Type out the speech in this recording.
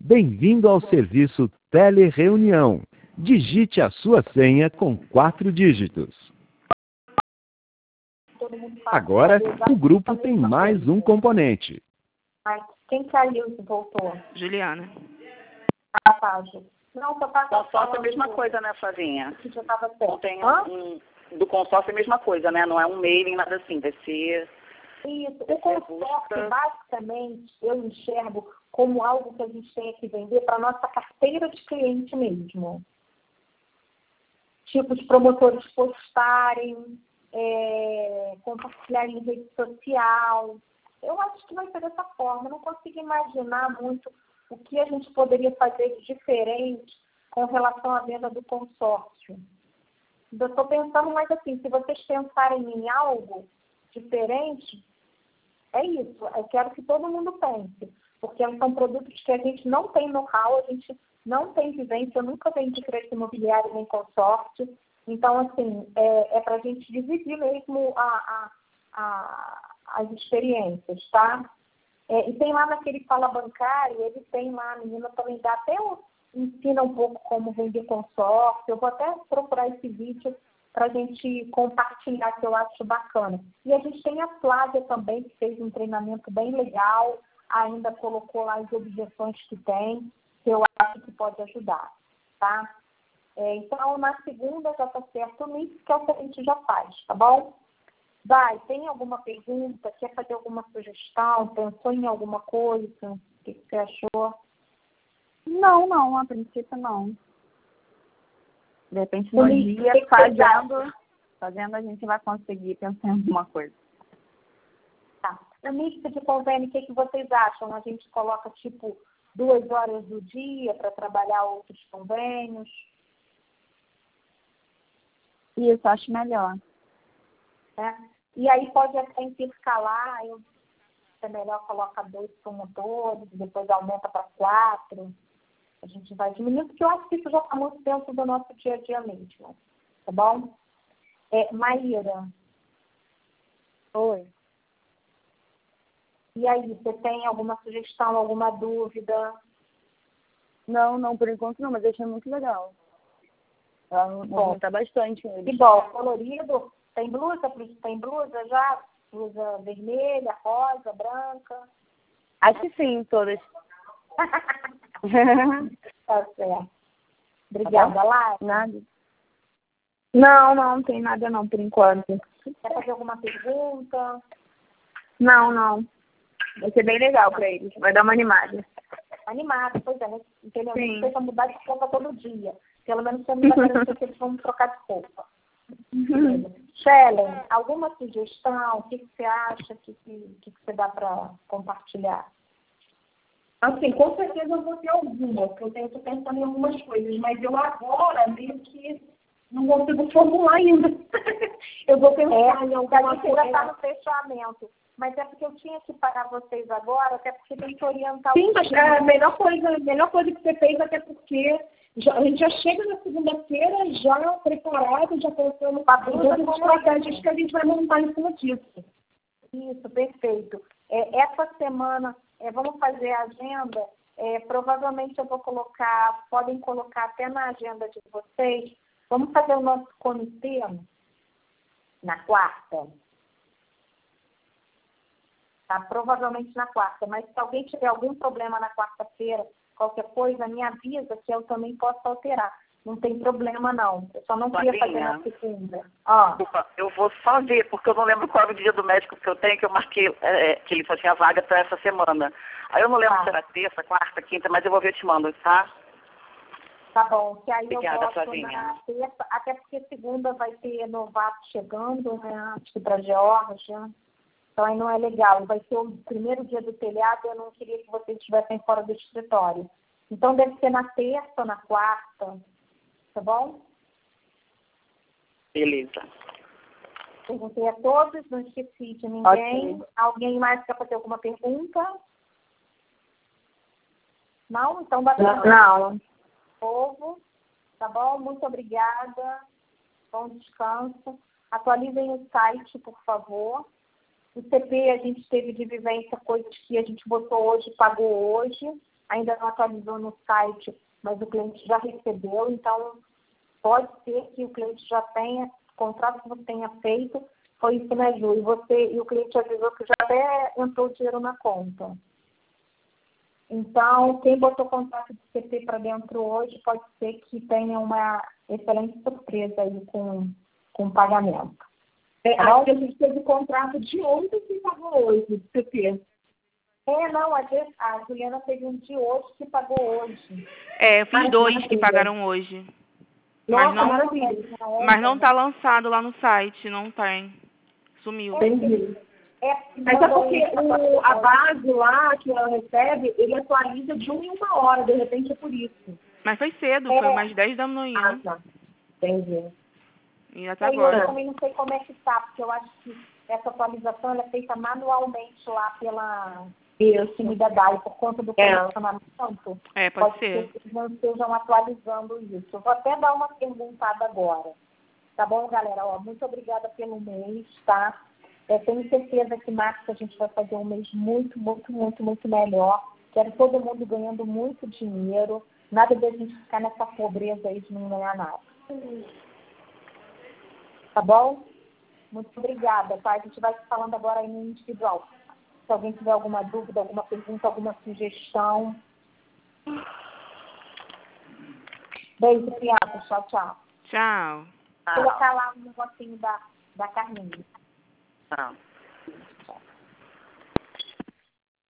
Bem-vindo ao serviço Telereunião. Digite a sua senha com 4 dígitos. Agora, o grupo tem mais um componente. Quem saiu e voltou? Juliana. Ah, tá, Ju. Não, só tá Consórcio é a mesma coisa, né, Flavinha? que já estava certo. Tem do consórcio é a mesma coisa, né? Não é um mailing, nada assim. Vai ser... Isso. O consórcio, basicamente, eu enxergo como algo que a gente tem que vender para a nossa carteira de cliente mesmo. Tipo, os promotores postarem, compartilhar em rede social. Eu acho que vai ser dessa forma. Eu não consigo imaginar muito o que a gente poderia fazer de diferente com relação à venda do consórcio. Eu estou pensando mais assim, se vocês pensarem em algo diferente, é isso. Eu quero que todo mundo pense. Porque são produtos que a gente não tem know-how, a gente não tem vivência, eu nunca vendi crédito imobiliário nem consórcio. Então, assim, é para a gente dividir mesmo as experiências, tá? E tem lá naquele Fala Bancário, ele tem lá, a menina também dá até ensina um pouco como vender consórcio. Eu vou até procurar esse vídeo para a gente compartilhar, que eu acho bacana. E a gente tem a Flávia também, que fez um treinamento bem legal, ainda colocou lá as objeções que tem, que eu acho que pode ajudar, tá? Então, na segunda já está certo o mix, que é o que a gente já faz, tá bom? Vai, tem alguma pergunta? Quer fazer alguma sugestão? Pensou em alguma coisa? O que você achou? Não, a princípio não. De repente, no Sim, dia, fazendo, a gente vai conseguir pensar em alguma coisa. Tá. O mix de convênio, o que vocês acham? A gente coloca, tipo, 2 horas do dia para trabalhar outros convênios? Isso, acho melhor. E aí pode até intercalar, é melhor colocar 2 promotores, depois aumenta para 4. A gente vai diminuindo, porque eu acho que isso já está muito dentro do nosso dia a dia mesmo. Tá bom? Maíra. Oi. E aí, você tem alguma sugestão, alguma dúvida? Não, por enquanto não, mas eu achei muito legal. Ela movimenta bastante eles. Que bom, colorido. Tem blusa já? Blusa vermelha, rosa, branca? Acho que sim, todas. Tá certo. Obrigada, Lara. Nada. Não tem nada não, por enquanto. Quer fazer alguma pergunta? Não. Vai ser bem legal para eles. Vai dar uma animada. Animada, pois é, né? Entendeu? Sim. Não precisa mudar de roupa todo dia. Pelo menos você não vai parecer que eles vão trocar de roupa. Shellen, alguma sugestão? O que você acha que você dá para compartilhar? Assim, com certeza eu vou ter alguma, porque eu estou pensando em algumas coisas, mas eu agora meio que não consigo formular ainda. Eu vou pensar em alguma coisa. Ainda está no fechamento. Mas é porque eu tinha que parar vocês agora, até porque tem que orientar Sim, mas a melhor coisa que você fez, até porque a gente já chega na segunda-feira já preparado, já pensando todas as estratégias que a gente vai montar em cima disso. Isso, perfeito. Essa semana, vamos fazer a agenda. Provavelmente eu vou colocar, podem colocar até na agenda de vocês. Vamos fazer o nosso comitê na quarta. Tá? Provavelmente na quarta. Mas se alguém tiver algum problema na quarta-feira, qualquer coisa, me avisa que eu também posso alterar. Não tem problema, não. Eu só não queria fazer na segunda. Desculpa, eu vou só ver, porque eu não lembro qual é o dia do médico que eu tenho, que eu marquei, que ele falou assim, a vaga para essa semana. Aí eu não lembro se era terça, quarta, quinta, mas eu vou ver e te mando, tá? Tá bom, que aí Obrigada, eu volto na terça, até porque segunda vai ter novato chegando, né? Acho que para Geórgia. Então aí não é legal. Vai ser o primeiro dia do telhado, eu não queria que vocês estivessem fora do escritório. Então deve ser na terça ou na quarta, tá bom? Beleza. Perguntei a todos, não esqueci de ninguém. Okay. Alguém mais quer fazer alguma pergunta? Não? Então bacana. Não. Povo, tá bom? Muito obrigada. Bom descanso. Atualizem o site, por favor. O CP a gente teve de vivência, coisas que a gente botou hoje, pagou hoje. ainda não atualizou no site, mas o cliente já recebeu, então pode ser que o cliente já tenha, o contrato que você tenha feito foi em Finaju, e o cliente avisou que já até entrou o dinheiro na conta. Então, quem botou o contrato de CP para dentro hoje, pode ser que tenha uma excelente surpresa aí com o pagamento. Acho que a gente teve o contrato de ontem que pagou hoje, de CP. Não, a Juliana teve um de hoje que pagou hoje. Eu fiz 2 que pagaram hoje. Nossa, Mas não tá lançado lá no site, não tem. Sumiu. Entendi. Mas é porque a base lá que ela recebe, ele atualiza de 1 em 1 hora, de repente é por isso. Mas foi cedo, foi umas 10 da manhã. Tá. Entendi. E até agora. Eu também não sei como é que tá, porque eu acho que essa atualização ela é feita manualmente lá pela time da DAI, por conta do condicionamento. Pode ser. Que eles não estejam atualizando isso. Eu vou até dar uma perguntada agora. Tá bom, galera? Muito obrigada pelo mês, tá? Tenho certeza que março a gente vai fazer um mês muito, muito, muito, muito melhor. Quero todo mundo ganhando muito dinheiro. Nada de a gente ficar nessa pobreza aí de não ganhar nada. Tá bom? Muito obrigada, tá? A gente vai se falando agora aí no individual. Se alguém tiver alguma dúvida, alguma pergunta, alguma sugestão. Beijo, crianças. Tchau, tchau. Tchau. Vou colocar lá um negocinho da Carminha. Tchau.